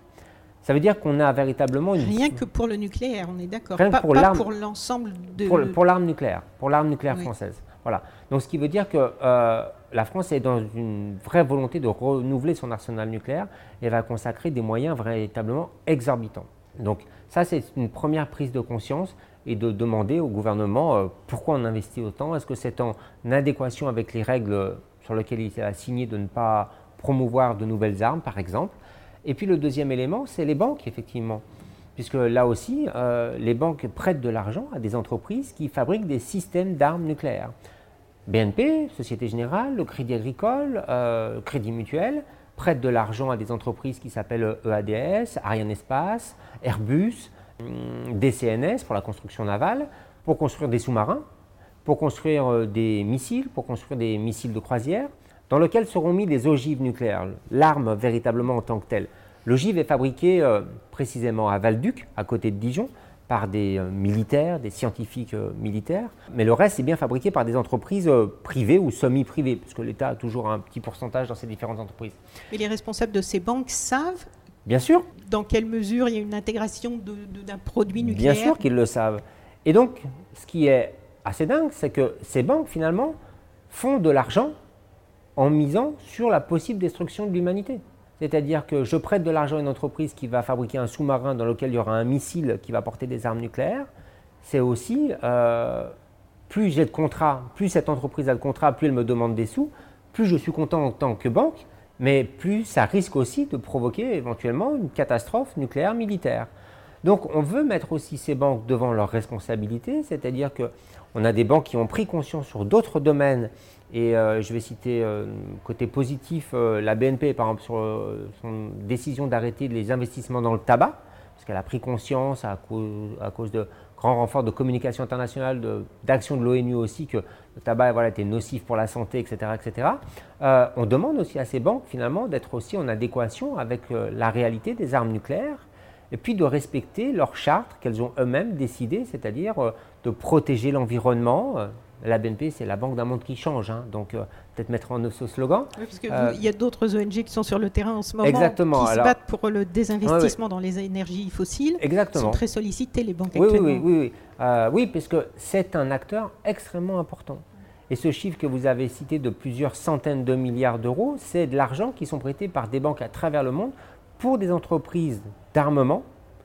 Ça veut dire qu'on a véritablement une… Rien que pour le nucléaire, on est d'accord. Pas pour l'ensemble de… Pour l'arme nucléaire, française. Voilà. Donc, ce qui veut dire que la France est dans une vraie volonté de renouveler son arsenal nucléaire et va consacrer des moyens véritablement exorbitants. Donc, ça, c'est une première prise de conscience et de demander au gouvernement pourquoi on investit autant. Est-ce que c'est en adéquation avec les règles sur lesquelles il a signé de ne pas promouvoir de nouvelles armes, par exemple? Et puis le deuxième élément, c'est les banques, effectivement. Puisque là aussi, les banques prêtent de l'argent à des entreprises qui fabriquent des systèmes d'armes nucléaires. BNP, Société Générale, le Crédit Agricole, Crédit Mutuel prêtent de l'argent à des entreprises qui s'appellent EADS, Arianespace, Airbus, DCNS pour la construction navale, pour construire des sous-marins, pour construire des missiles de croisière, dans lequel seront mis des ogives nucléaires, l'arme véritablement en tant que telle. L'ogive est fabriquée précisément à Val-Duc, à côté de Dijon, par des militaires, des scientifiques militaires, mais le reste est bien fabriqué par des entreprises privées ou semi-privées, puisque l'État a toujours un petit pourcentage dans ces différentes entreprises. Mais les responsables de ces banques savent, bien sûr, dans quelle mesure il y a une intégration d'un produit nucléaire? Bien sûr qu'ils le savent. Et donc, ce qui est assez dingue, c'est que ces banques, finalement, font de l'argent en misant sur la possible destruction de l'humanité. C'est-à-dire que je prête de l'argent à une entreprise qui va fabriquer un sous-marin dans lequel il y aura un missile qui va porter des armes nucléaires. C'est aussi, plus j'ai de contrats, plus cette entreprise a de contrats, plus elle me demande des sous, plus je suis content en tant que banque, mais plus ça risque aussi de provoquer éventuellement une catastrophe nucléaire militaire. Donc on veut mettre aussi ces banques devant leurs responsabilités, c'est-à-dire qu'on a des banques qui ont pris conscience sur d'autres domaines. Et je vais citer côté positif, la BNP par exemple sur son décision d'arrêter les investissements dans le tabac, parce qu'elle a pris conscience à cause de grands renforts de communication internationale, d'action de l'ONU aussi, que le tabac était nocif pour la santé, etc. etc. On demande aussi à ces banques finalement d'être aussi en adéquation avec la réalité des armes nucléaires, et puis de respecter leur charte qu'elles ont eux-mêmes décidé, c'est-à-dire de protéger l'environnement. La BNP, c'est la banque d'un monde qui change, hein, donc peut-être mettre en œuvre ce slogan. Oui, parce qu'il y a d'autres ONG qui sont sur le terrain en ce moment, exactement, qui se battent pour le désinvestissement dans les énergies fossiles. Exactement. Sont très sollicités, les banques actuellement. Oui, parce que c'est un acteur extrêmement important. Et ce chiffre que vous avez cité de plusieurs centaines de milliards d'euros, c'est de l'argent qui sont prêtés par des banques à travers le monde pour des entreprises d'armement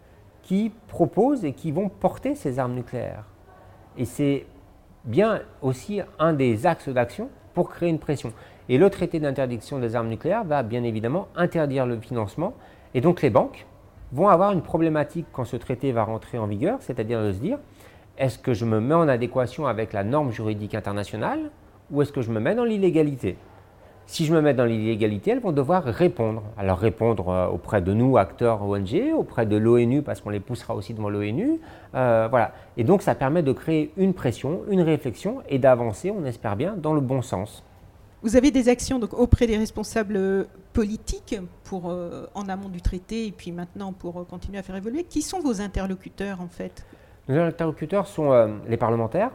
qui proposent et qui vont porter ces armes nucléaires. Et c'est bien aussi un des axes d'action pour créer une pression. Et le traité d'interdiction des armes nucléaires va bien évidemment interdire le financement. Et donc les banques vont avoir une problématique quand ce traité va rentrer en vigueur, c'est-à-dire de se dire, est-ce que je me mets en adéquation avec la norme juridique internationale ou est-ce que je me mets dans l'illégalité? Si je me mets dans l'illégalité, elles vont devoir répondre. Alors répondre auprès de nous, acteurs ONG, auprès de l'ONU, parce qu'on les poussera aussi devant l'ONU. Voilà. Et donc ça permet de créer une pression, une réflexion et d'avancer, on espère bien, dans le bon sens. Vous avez des actions donc, auprès des responsables politiques pour, en amont du traité et puis maintenant pour continuer à faire évoluer. Qui sont vos interlocuteurs en fait? Nos interlocuteurs sont les parlementaires.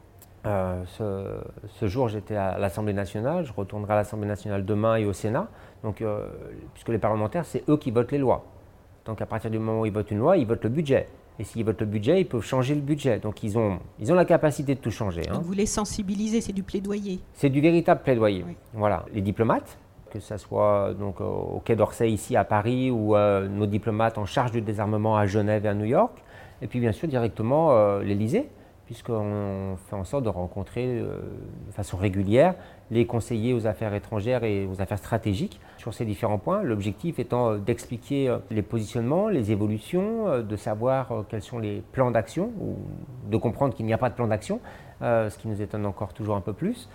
Ce jour, j'étais à l'Assemblée nationale, je retournerai à l'Assemblée nationale demain et au Sénat, donc, puisque les parlementaires, c'est eux qui votent les lois. Donc à partir du moment où ils votent une loi, ils votent le budget. Et s'ils votent le budget, ils peuvent changer le budget. Donc ils ont la capacité de tout changer. Donc vous les sensibilisez, c'est du plaidoyer. C'est du véritable plaidoyer. Oui. Voilà. Les diplomates, que ce soit donc, au Quai d'Orsay ici à Paris ou nos diplomates en charge du désarmement à Genève et à New York, et puis bien sûr directement l'Élysée, puisqu'on fait en sorte de rencontrer de façon régulière les conseillers aux affaires étrangères et aux affaires stratégiques sur ces différents points. L'objectif étant d'expliquer les positionnements, les évolutions, de savoir quels sont les plans d'action, ou de comprendre qu'il n'y a pas de plan d'action, ce qui nous étonne encore toujours un peu plus,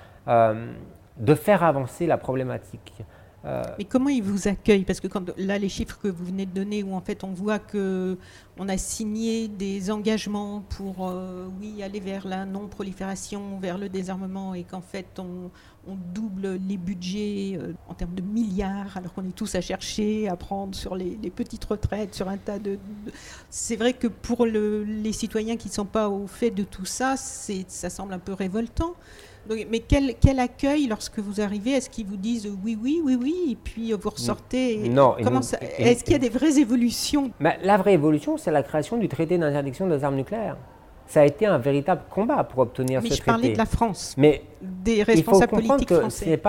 de faire avancer la problématique. Mais comment ils vous accueillent? Parce que là, les chiffres que vous venez de donner, où en fait on voit qu'on a signé des engagements pour aller vers la non-prolifération, vers le désarmement, et qu'en fait on double les budgets en termes de milliards, alors qu'on est tous à chercher, à prendre sur les petites retraites, sur un tas de... C'est vrai que pour les citoyens qui ne sont pas au fait de tout ça, ça semble un peu révoltant. Donc, mais quel accueil lorsque vous arrivez? Est-ce qu'ils vous disent oui, et puis vous ressortez? Non. Est-ce qu'il y a des vraies évolutions? La vraie évolution, c'est la création du traité d'interdiction des armes nucléaires. Ça a été un véritable combat pour obtenir ce traité. Mais je parlais de la France, mais des responsables politiques français. Ce n'est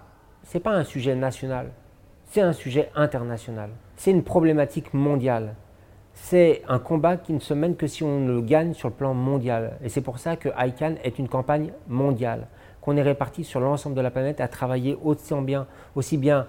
pas un sujet national, c'est un sujet international. C'est une problématique mondiale. C'est un combat qui ne se mène que si on le gagne sur le plan mondial. Et c'est pour ça que ICAN est une campagne mondiale, qu'on est réparti sur l'ensemble de la planète à travailler aussi bien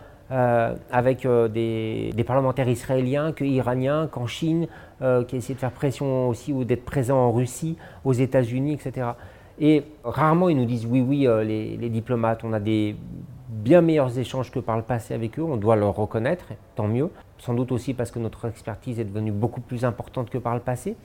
avec des parlementaires israéliens qu'iraniens, qu'en Chine, qui essaient de faire pression aussi ou d'être présents en Russie, aux États-Unis, etc. Et rarement ils nous disent oui, les diplomates, on a des bien meilleurs échanges que par le passé avec eux, on doit le reconnaître, tant mieux. Sans doute aussi parce que notre expertise est devenue beaucoup plus importante que par le passé.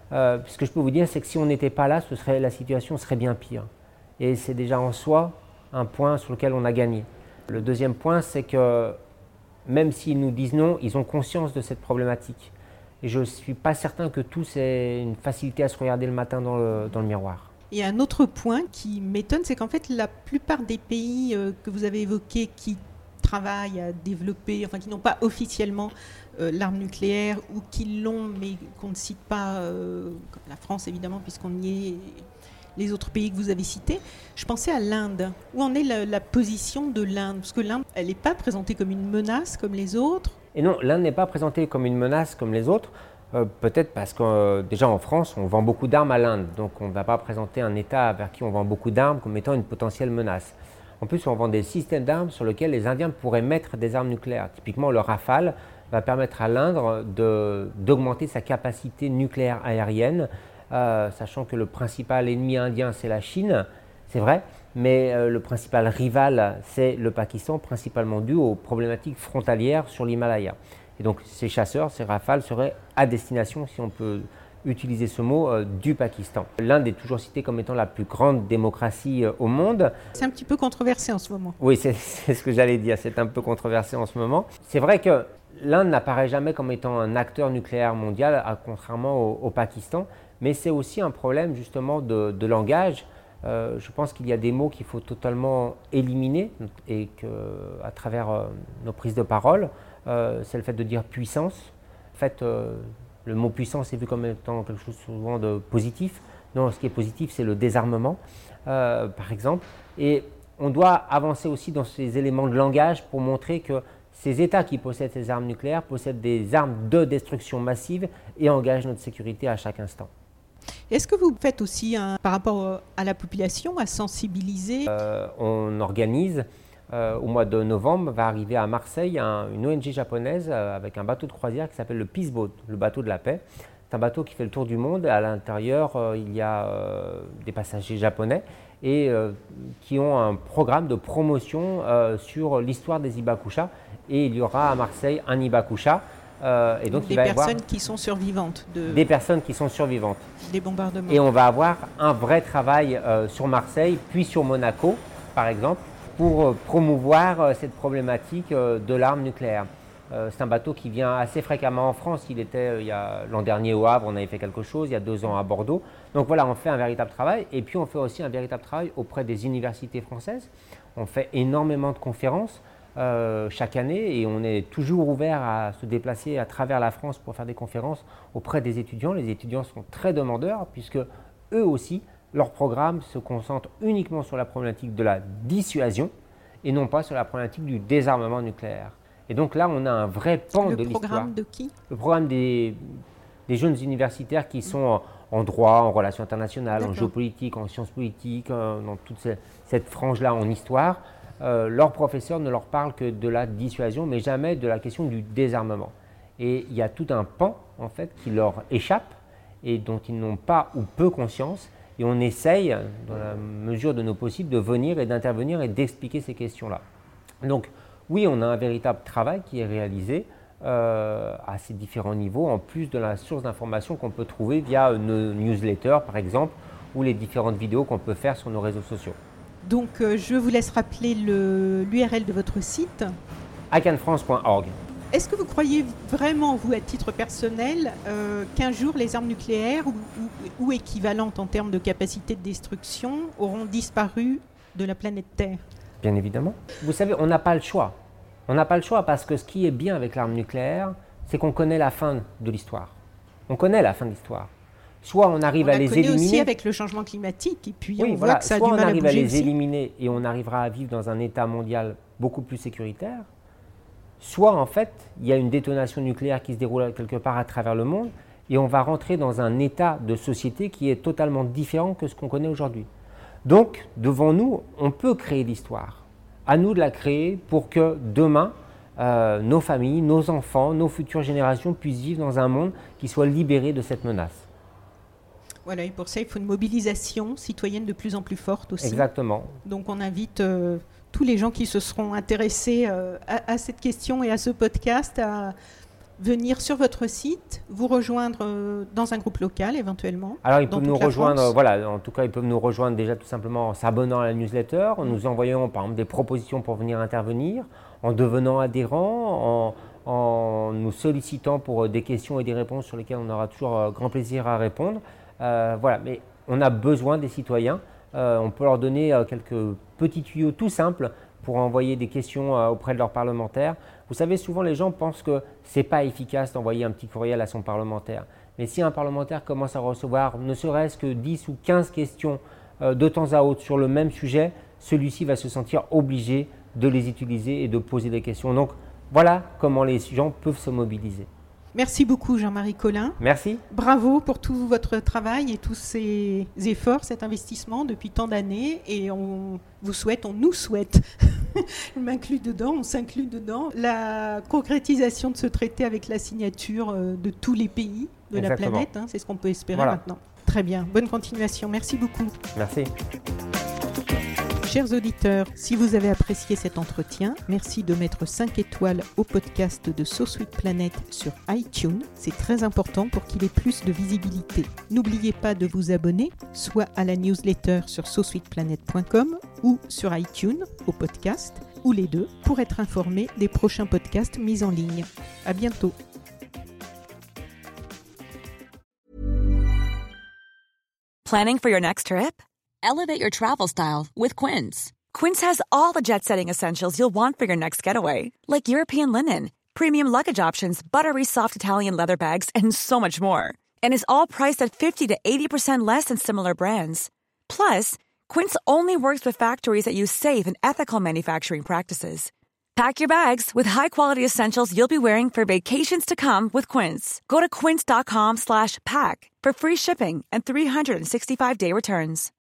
Ce que je peux vous dire, c'est que si on n'était pas là, la situation serait bien pire. Et c'est déjà en soi un point sur lequel on a gagné. Le deuxième point, c'est que même s'ils nous disent non, ils ont conscience de cette problématique. Et je ne suis pas certain que tous aient une facilité à se regarder le matin dans le miroir. Et un autre point qui m'étonne, c'est qu'en fait, la plupart des pays que vous avez évoqués qui travaillent à développer, enfin qui n'ont pas officiellement l'arme nucléaire ou qui l'ont mais qu'on ne cite pas, comme la France évidemment puisqu'on y est, les autres pays que vous avez cités, je pensais à l'Inde. Où en est la position de l'Inde? Parce que l'Inde, elle n'est pas présentée comme une menace comme les autres. Et non, l'Inde n'est pas présentée comme une menace comme les autres, peut-être parce que déjà en France, on vend beaucoup d'armes à l'Inde, donc on ne va pas présenter un État vers qui on vend beaucoup d'armes comme étant une potentielle menace. En plus, on vend des systèmes d'armes sur lesquels les Indiens pourraient mettre des armes nucléaires. Typiquement, le Rafale va permettre à l'Inde d'augmenter sa capacité nucléaire aérienne, sachant que le principal ennemi indien, c'est la Chine, c'est vrai, mais le principal rival, c'est le Pakistan, principalement dû aux problématiques frontalières sur l'Himalaya. Et donc, ces chasseurs, ces Rafales seraient à destination, si on peut utiliser ce mot, du Pakistan. L'Inde est toujours citée comme étant la plus grande démocratie au monde. C'est un petit peu controversé en ce moment. Oui, c'est ce que j'allais dire, c'est un peu controversé en ce moment. C'est vrai que l'Inde n'apparaît jamais comme étant un acteur nucléaire mondial, contrairement au Pakistan, mais c'est aussi un problème justement de langage. Je pense qu'il y a des mots qu'il faut totalement éliminer et qu'à travers nos prises de parole, c'est le fait de dire puissance. En fait, le mot puissance est vu comme étant quelque chose souvent de positif. Non, ce qui est positif, c'est le désarmement, par exemple. Et on doit avancer aussi dans ces éléments de langage pour montrer que ces États qui possèdent ces armes nucléaires possèdent des armes de destruction massive et engagent notre sécurité à chaque instant. Est-ce que vous faites aussi, par rapport à la population, à sensibiliser? On organise, au mois de novembre, va arriver à Marseille une ONG japonaise avec un bateau de croisière qui s'appelle le Peace Boat, le bateau de la paix. C'est un bateau qui fait le tour du monde. À l'intérieur, il y a des passagers japonais et qui ont un programme de promotion sur l'histoire des Hibakusha. Et il y aura à Marseille un Hibakusha. Et donc des personnes qui sont survivantes. Des personnes qui sont survivantes. Des bombardements. Et on va avoir un vrai travail sur Marseille, puis sur Monaco, par exemple, pour promouvoir cette problématique de l'arme nucléaire. C'est un bateau qui vient assez fréquemment en France. Il était l'an dernier au Havre, on avait fait quelque chose, il y a 2 ans à Bordeaux. Donc voilà, on fait un véritable travail. Et puis on fait aussi un véritable travail auprès des universités françaises. On fait énormément de conférences. chaque année et on est toujours ouvert à se déplacer à travers la France pour faire des conférences auprès des étudiants. Les étudiants sont très demandeurs puisque eux aussi, leur programme se concentre uniquement sur la problématique de la dissuasion et non pas sur la problématique du désarmement nucléaire. Et donc là, on a un vrai pan de l'histoire. Le programme de qui ? Le programme des jeunes universitaires qui sont en droit, en relations internationales, en géopolitique, en sciences politiques, dans toute cette frange-là en histoire. Leurs professeurs ne leur parlent que de la dissuasion, mais jamais de la question du désarmement. Et il y a tout un pan, en fait, qui leur échappe et dont ils n'ont pas ou peu conscience. Et on essaye, dans la mesure de nos possibles, de venir et d'intervenir et d'expliquer ces questions-là. Donc, oui, on a un véritable travail qui est réalisé à ces différents niveaux, en plus de la source d'information qu'on peut trouver via nos newsletters, par exemple, ou les différentes vidéos qu'on peut faire sur nos réseaux sociaux. Donc, je vous laisse rappeler l'URL de votre site. icanfrance.org. Est-ce que vous croyez vraiment, vous, à titre personnel, qu'un jour les armes nucléaires ou équivalentes en termes de capacité de destruction auront disparu de la planète Terre ? Bien évidemment. Vous savez, on n'a pas le choix. On n'a pas le choix parce que ce qui est bien avec l'arme nucléaire, c'est qu'on connaît la fin de l'histoire. On connaît la fin de l'histoire. Soit on arrive à les éliminer. On connaît aussi avec le changement climatique et puis on voit que ça a du mal à bouger. Soit on arrive à les aussi. éliminer et on arrivera à vivre dans un état mondial beaucoup plus sécuritaire. Soit en fait, il y a une détonation nucléaire qui se déroule quelque part à travers le monde et on va rentrer dans un état de société qui est totalement différent que ce qu'on connaît aujourd'hui. Donc, devant nous, on peut créer l'histoire. À nous de la créer pour que demain, nos familles, nos enfants, nos futures générations puissent vivre dans un monde qui soit libéré de cette menace. Voilà, et pour ça, il faut une mobilisation citoyenne de plus en plus forte aussi. Exactement. Donc, on invite tous les gens qui se seront intéressés à cette question et à ce podcast à venir sur votre site, vous rejoindre dans un groupe local éventuellement. Alors ils peuvent nous rejoindre, voilà, en tout cas ils peuvent nous rejoindre déjà tout simplement en s'abonnant à la newsletter, en nous envoyant par exemple des propositions pour venir intervenir, en devenant adhérent, en nous sollicitant pour des questions et des réponses sur lesquelles on aura toujours grand plaisir à répondre. Voilà, mais on a besoin des citoyens, on peut leur donner quelques petits tuyaux tout simples pour envoyer des questions auprès de leurs parlementaires. Vous savez, souvent les gens pensent que ce n'est pas efficace d'envoyer un petit courriel à son parlementaire. Mais si un parlementaire commence à recevoir ne serait-ce que 10 ou 15 questions de temps à autre sur le même sujet, celui-ci va se sentir obligé de les utiliser et de poser des questions. Donc voilà comment les gens peuvent se mobiliser. Merci beaucoup Jean-Marie Collin. Merci. Bravo pour tout votre travail et tous ces efforts, cet investissement depuis tant d'années. Et on nous souhaite, je m'inclus dedans, on s'inclut dedans, la concrétisation de ce traité avec la signature de tous les pays de la planète. C'est ce qu'on peut espérer maintenant. Très bien, bonne continuation. Merci beaucoup. Merci. Chers auditeurs, si vous avez apprécié cet entretien, merci de mettre 5 étoiles au podcast de So Sweet Planet sur iTunes. C'est très important pour qu'il ait plus de visibilité. N'oubliez pas de vous abonner, soit à la newsletter sur sosweetplanet.com ou sur iTunes au podcast, ou les deux, pour être informé des prochains podcasts mis en ligne. À bientôt. Planning for your next trip? Elevate your travel style with Quince. Quince has all the jet-setting essentials you'll want for your next getaway, like European linen, premium luggage options, buttery soft Italian leather bags, and so much more. And is all priced at 50 to 80% less than similar brands. Plus, Quince only works with factories that use safe and ethical manufacturing practices. Pack your bags with high-quality essentials you'll be wearing for vacations to come with Quince. Go to quince.com/pack for free shipping and 365-day returns.